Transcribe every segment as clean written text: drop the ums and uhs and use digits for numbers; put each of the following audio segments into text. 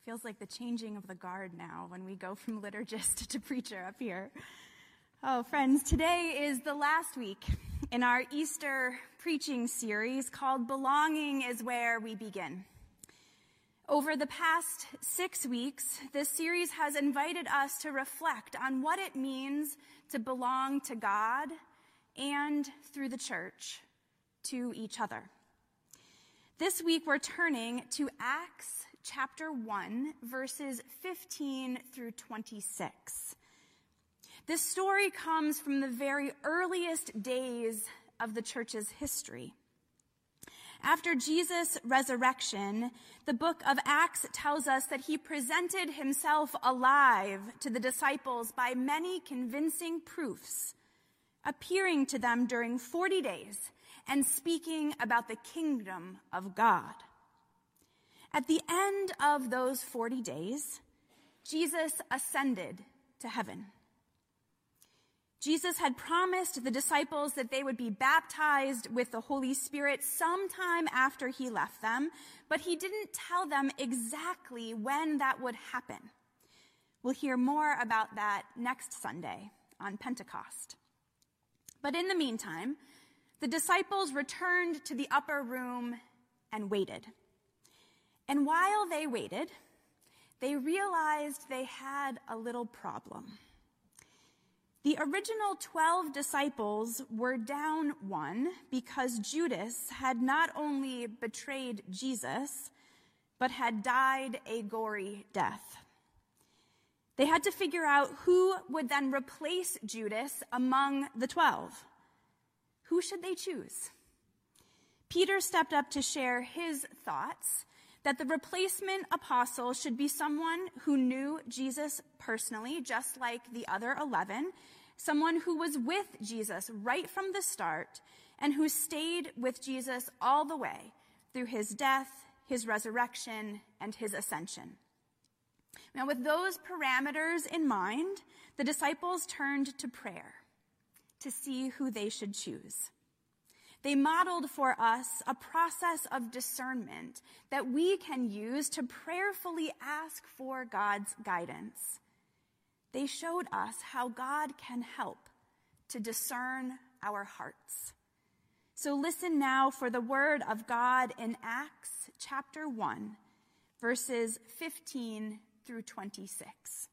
Feels like the changing of the guard now when we go from liturgist to preacher up here. Oh, friends, today is the last week in our Easter preaching series called Belonging is Where We Begin. Over the past 6 weeks, this series has invited us to reflect on what it means to belong to God and, through the church, to each other. This week, we're turning to Acts chapter 1, verses 15 through 26. This story comes from the very earliest days of the church's history. After Jesus' resurrection, the book of Acts tells us that he presented himself alive to the disciples by many convincing proofs, appearing to them during 40 days and speaking about the kingdom of God. At the end of those 40 days, Jesus ascended to heaven. Jesus had promised the disciples that they would be baptized with the Holy Spirit sometime after he left them, but he didn't tell them exactly when that would happen. We'll hear more about that next Sunday on Pentecost. But in the meantime, the disciples returned to the upper room and waited. And while they waited, they realized they had a little problem. The original 12 disciples were down one because Judas had not only betrayed Jesus, but had died a gory death. They had to figure out who would then replace Judas among the 12. Who should they choose? Peter stepped up to share his thoughts that the replacement apostle should be someone who knew Jesus personally, just like the other 11, someone who was with Jesus right from the start and who stayed with Jesus all the way through his death, his resurrection, and his ascension. Now, with those parameters in mind, the disciples turned to prayer to see who they should choose. They modeled for us a process of discernment that we can use to prayerfully ask for God's guidance. They showed us how God can help to discern our hearts. So listen now for the word of God in Acts chapter 1, verses 15 through 26.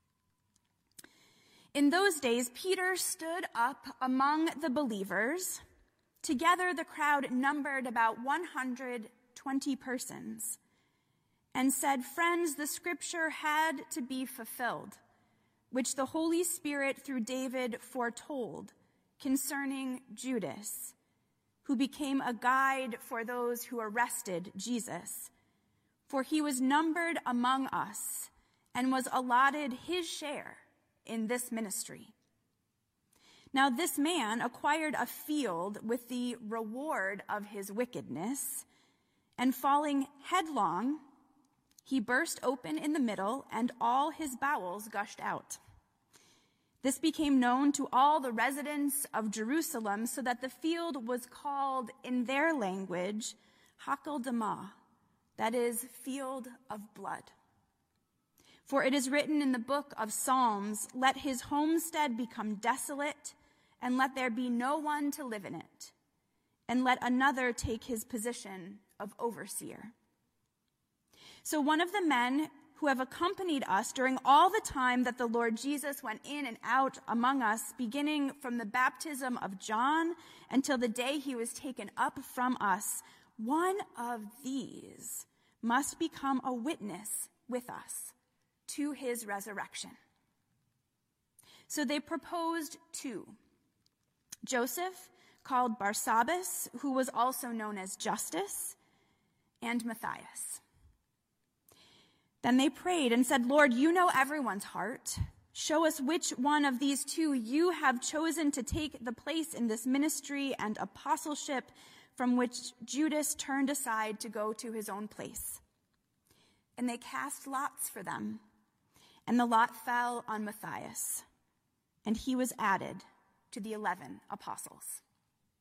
In those days, Peter stood up among the believers. Together, the crowd numbered about 120 persons, and said, "Friends, the scripture had to be fulfilled, which the Holy Spirit through David foretold concerning Judas, who became a guide for those who arrested Jesus. For he was numbered among us and was allotted his share in this ministry. Now this man acquired a field with the reward of his wickedness, and falling headlong, he burst open in the middle, and all his bowels gushed out. This became known to all the residents of Jerusalem, so that the field was called in their language Hakel Damah, that is, field of blood. For it is written in the book of Psalms, 'Let his homestead become desolate, and let there be no one to live in it, and let another take his position of overseer.' So one of the men who have accompanied us during all the time that the Lord Jesus went in and out among us, beginning from the baptism of John until the day he was taken up from us, one of these must become a witness with us to his resurrection." So they proposed two: Joseph, called Barsabbas, who was also known as Justus, and Matthias. Then they prayed and said, "Lord, you know everyone's heart. Show us which one of these two you have chosen to take the place in this ministry and apostleship from which Judas turned aside to go to his own place." And they cast lots for them, and the lot fell on Matthias, and he was added to the 11 apostles.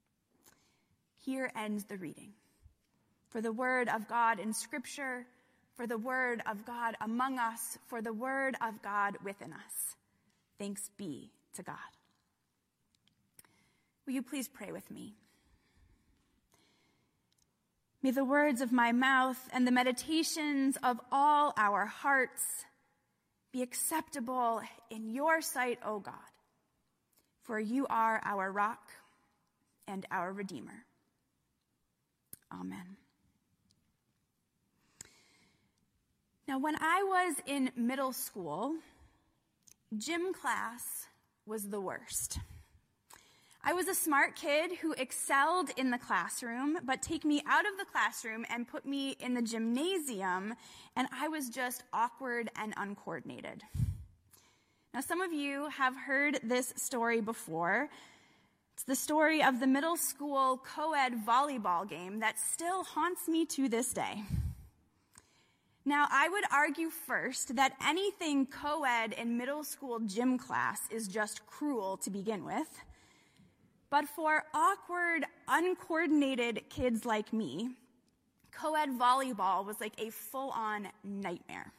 Here ends the reading. For the word of God in Scripture, for the word of God among us, for the word of God within us. Thanks be to God. Will you please pray with me? May the words of my mouth and the meditations of all our hearts be acceptable in your sight, O God, for you are our rock and our Redeemer. Amen. Now, when I was in middle school, gym class was the worst. I was a smart kid who excelled in the classroom, but take me out of the classroom and put me in the gymnasium, and I was just awkward and uncoordinated. Now, some of you have heard this story before. It's the story of the middle school co-ed volleyball game that still haunts me to this day. Now, I would argue first that anything co-ed in middle school gym class is just cruel to begin with. But for awkward, uncoordinated kids like me, co-ed volleyball was like a full-on nightmare.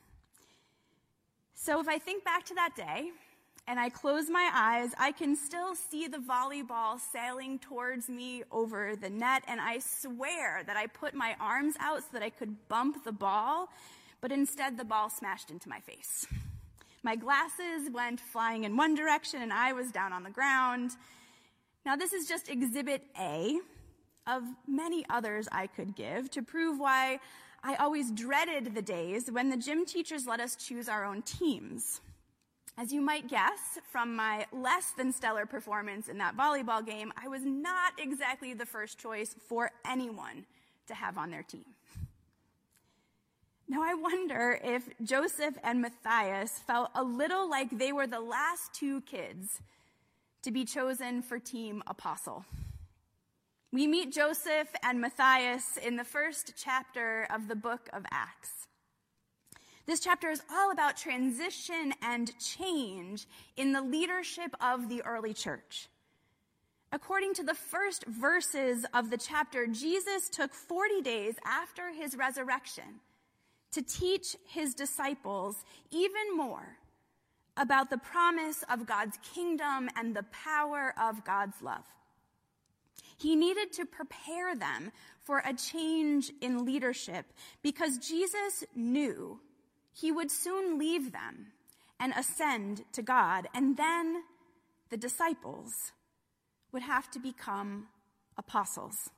So if I think back to that day, and I close my eyes, I can still see the volleyball sailing towards me over the net, and I swear that I put my arms out so that I could bump the ball, but instead the ball smashed into my face. My glasses went flying in one direction, and I was down on the ground. Now, this is just exhibit A of many others I could give to prove why I always dreaded the days when the gym teachers let us choose our own teams. As you might guess from my less than stellar performance in that volleyball game, I was not exactly the first choice for anyone to have on their team. Now, I wonder if Joseph and Matthias felt a little like they were the last two kids to be chosen for Team Apostle. We meet Joseph and Matthias in the first chapter of the book of Acts. This chapter is all about transition and change in the leadership of the early church. According to the first verses of the chapter, Jesus took 40 days after his resurrection to teach his disciples even more about the promise of God's kingdom and the power of God's love. He needed to prepare them for a change in leadership because Jesus knew he would soon leave them and ascend to God, and then the disciples would have to become apostles.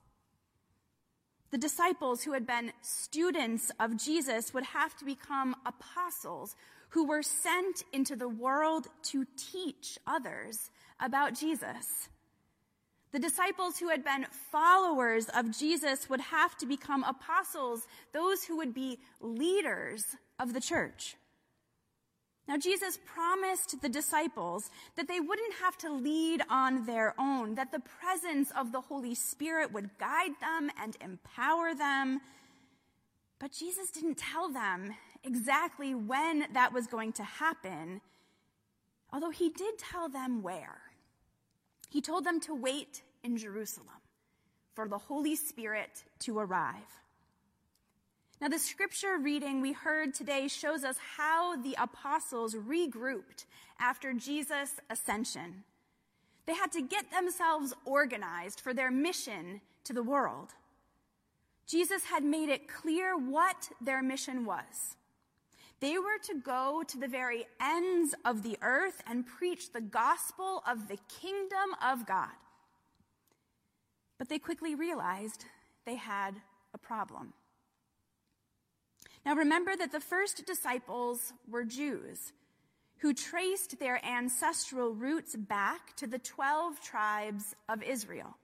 The disciples who had been students of Jesus would have to become apostles who were sent into the world to teach others about Jesus. The disciples who had been followers of Jesus would have to become apostles, those who would be leaders of the church. Now, Jesus promised the disciples that they wouldn't have to lead on their own, that the presence of the Holy Spirit would guide them and empower them. But Jesus didn't tell them exactly when that was going to happen, although he did tell them where. He told them to wait in Jerusalem for the Holy Spirit to arrive. Now, the scripture reading we heard today shows us how the apostles regrouped after Jesus' ascension. They had to get themselves organized for their mission to the world. Jesus had made it clear what their mission was. They were to go to the very ends of the earth and preach the gospel of the kingdom of God. But they quickly realized they had a problem. Now remember that the first disciples were Jews who traced their ancestral roots back to the 12 tribes of Israel.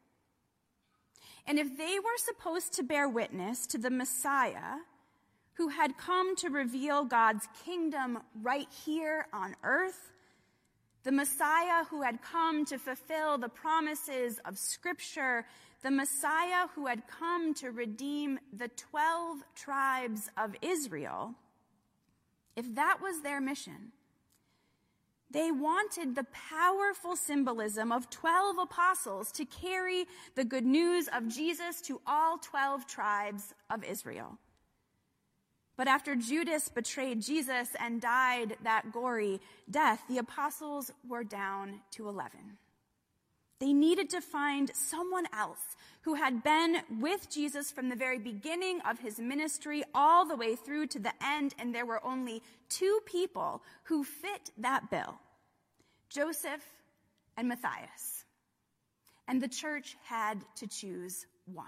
And if they were supposed to bear witness to the Messiah who had come to reveal God's kingdom right here on earth, the Messiah who had come to fulfill the promises of Scripture, the Messiah who had come to redeem the 12 tribes of Israel, if that was their mission, they wanted the powerful symbolism of 12 apostles to carry the good news of Jesus to all 12 tribes of Israel. But after Judas betrayed Jesus and died that gory death, the apostles were down to 11. They needed to find someone else who had been with Jesus from the very beginning of his ministry all the way through to the end, and there were only 2 people who fit that bill, Joseph and Matthias. And the church had to choose one.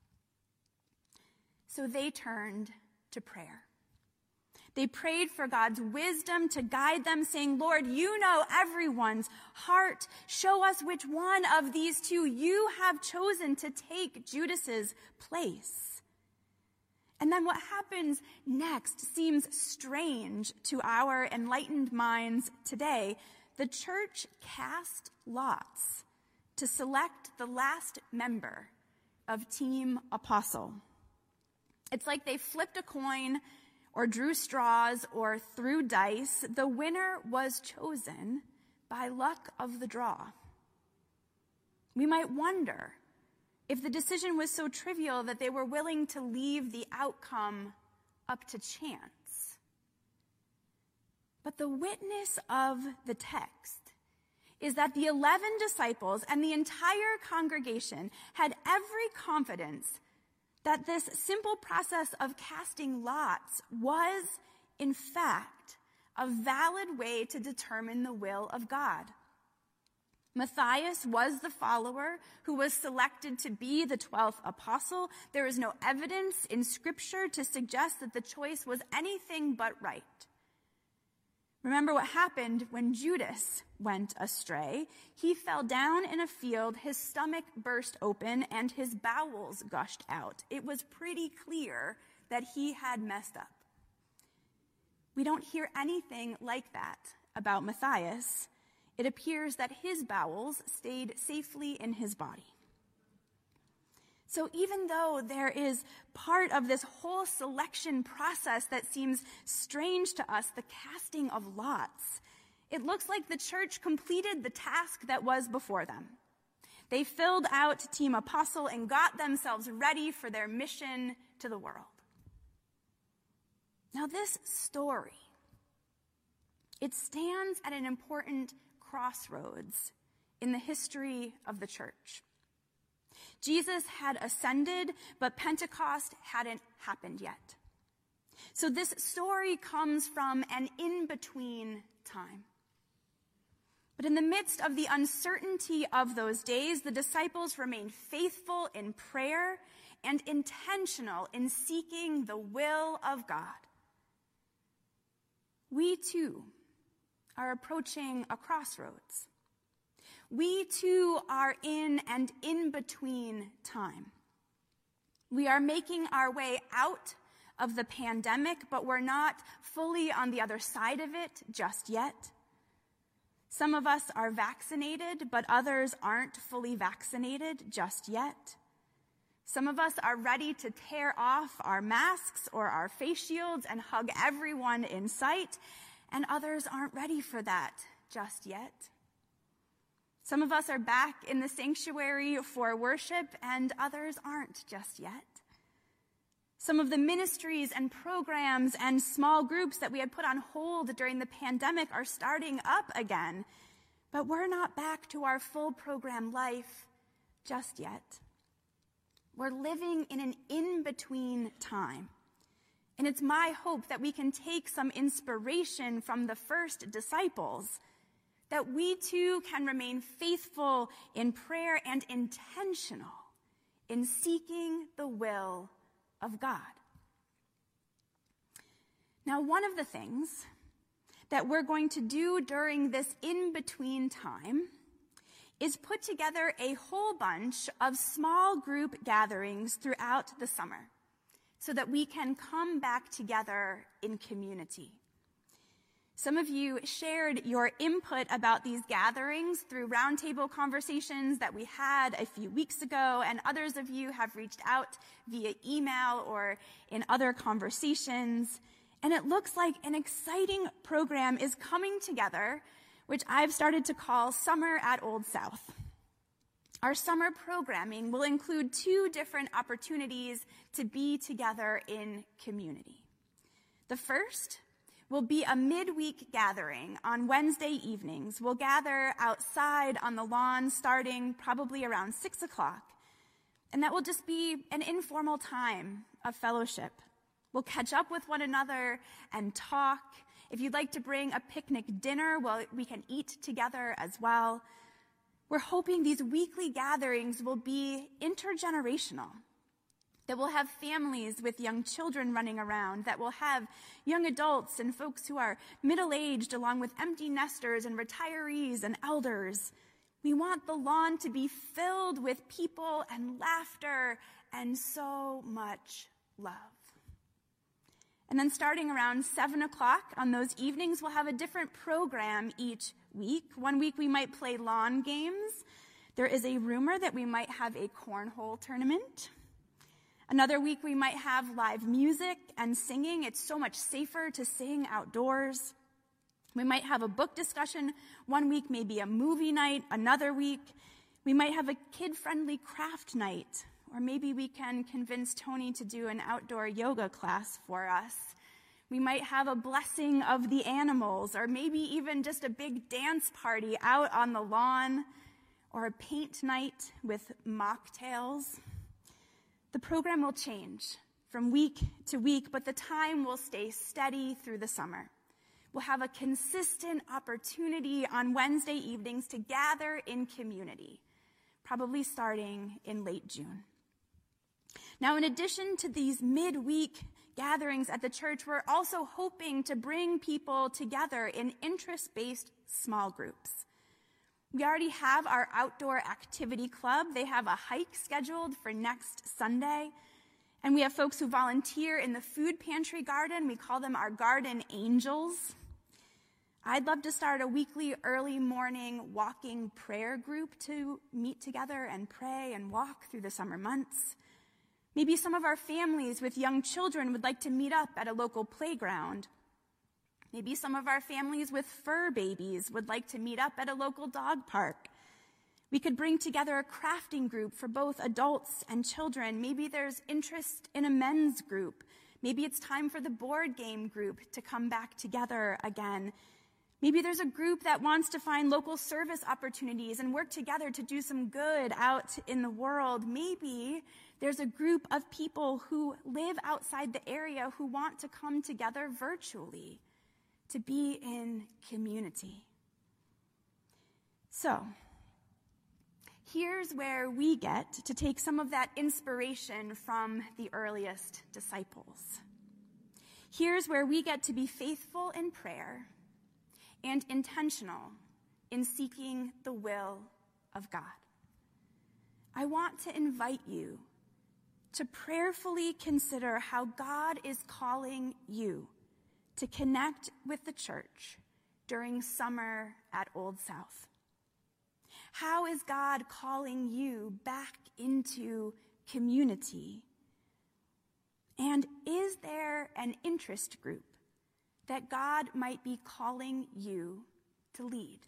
So they turned to prayer. They prayed for God's wisdom to guide them, saying, Lord, you know everyone's heart. Show us which one of these 2 you have chosen to take Judas's place. And then what happens next seems strange to our enlightened minds today. The church cast lots to select the last member of Team Apostle. It's like they flipped a coin or drew straws or threw dice. The winner was chosen by luck of the draw. We might wonder if the decision was so trivial that they were willing to leave the outcome up to chance. But the witness of the text is that the 11 disciples and the entire congregation had every confidence that this simple process of casting lots was, in fact, a valid way to determine the will of God. Matthias was the follower who was selected to be the 12th apostle. There is no evidence in Scripture to suggest that the choice was anything but right. Remember what happened when Judas went astray. He fell down in a field, his stomach burst open, and his bowels gushed out. It was pretty clear that he had messed up. We don't hear anything like that about Matthias. It appears that his bowels stayed safely in his body. So even though there is part of this whole selection process that seems strange to us, the casting of lots, it looks like the church completed the task that was before them. They filled out Team Apostle and got themselves ready for their mission to the world. Now this story, it stands at an important crossroads in the history of the church. Jesus had ascended, but Pentecost hadn't happened yet. So this story comes from an in-between time. But in the midst of the uncertainty of those days, the disciples remained faithful in prayer and intentional in seeking the will of God. We too are approaching a crossroads. We too are in and in between time. We are making our way out of the pandemic, but we're not fully on the other side of it just yet. Some of us are vaccinated, but others aren't fully vaccinated just yet. Some of us are ready to tear off our masks or our face shields and hug everyone in sight, and others aren't ready for that just yet. Some of us are back in the sanctuary for worship, and others aren't just yet. Some of the ministries and programs and small groups that we had put on hold during the pandemic are starting up again, but we're not back to our full program life just yet. We're living in an in-between time. And it's my hope that we can take some inspiration from the first disciples, that we too can remain faithful in prayer and intentional in seeking the will of God. Now, one of the things that we're going to do during this in-between time is put together a whole bunch of small group gatherings throughout the summer so that we can come back together in community. Some of you shared your input about these gatherings through roundtable conversations that we had a few weeks ago, and others of you have reached out via email or in other conversations. And it looks like an exciting program is coming together, which I've started to call Summer at Old South. Our summer programming will include 2 different opportunities to be together in community. The first will be a midweek gathering on Wednesday evenings. We'll gather outside on the lawn starting probably around 6 o'clock. And that will just be an informal time of fellowship. We'll catch up with one another and talk. If you'd like to bring a picnic dinner, well, we can eat together as well. We're hoping these weekly gatherings will be intergenerational, that we'll have families with young children running around, that we'll have young adults and folks who are middle-aged along with empty nesters and retirees and elders. We want the lawn to be filled with people and laughter and so much love. And then starting around 7 o'clock on those evenings, we'll have a different program each week. One week we might play lawn games. There is a rumor that we might have a cornhole tournament. Another week we might have live music and singing. It's so much safer to sing outdoors. We might have a book discussion. One week maybe a movie night. Another week we might have a kid-friendly craft night. Or maybe we can convince Tony to do an outdoor yoga class for us. We might have a blessing of the animals, or maybe even just a big dance party out on the lawn, or a paint night with mocktails. The program will change from week to week, but the time will stay steady through the summer. We'll have a consistent opportunity on Wednesday evenings to gather in community, probably starting in late June. Now, in addition to these midweek gatherings at the church, we're also hoping to bring people together in interest-based small groups. We already have our outdoor activity club. They have a hike scheduled for next Sunday. And we have folks who volunteer in the food pantry garden. We call them our garden angels. I'd love to start a weekly early morning walking prayer group to meet together and pray and walk through the summer months. Maybe some of our families with young children would like to meet up at a local playground. Maybe some of our families with fur babies would like to meet up at a local dog park. We could bring together a crafting group for both adults and children. Maybe there's interest in a men's group. Maybe it's time for the board game group to come back together again. Maybe there's a group that wants to find local service opportunities and work together to do some good out in the world. Maybe there's a group of people who live outside the area who want to come together virtually to be in community. So, here's where we get to take some of that inspiration from the earliest disciples. Here's where we get to be faithful in prayer and intentional in seeking the will of God. I want to invite you to prayerfully consider how God is calling you to connect with the church during summer at Old South. How is God calling you back into community? And is there an interest group that God might be calling you to lead?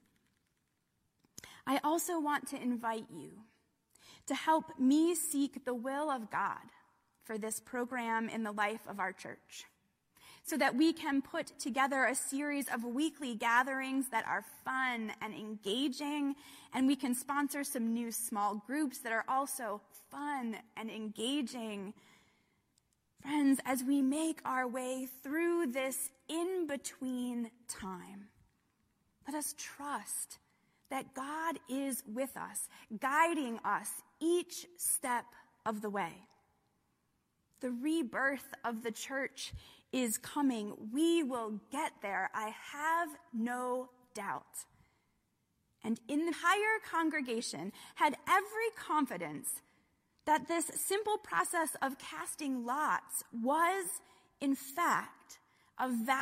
I also want to invite you to help me seek the will of God for this program in the life of our church, so that we can put together a series of weekly gatherings that are fun and engaging, and we can sponsor some new small groups that are also fun and engaging. Friends, as we make our way through this in-between time, let us trust that God is with us, guiding us each step of the way. The rebirth of the church is coming. We will get there, I have no doubt. And the entire congregation had every confidence that this simple process of casting lots was, in fact, a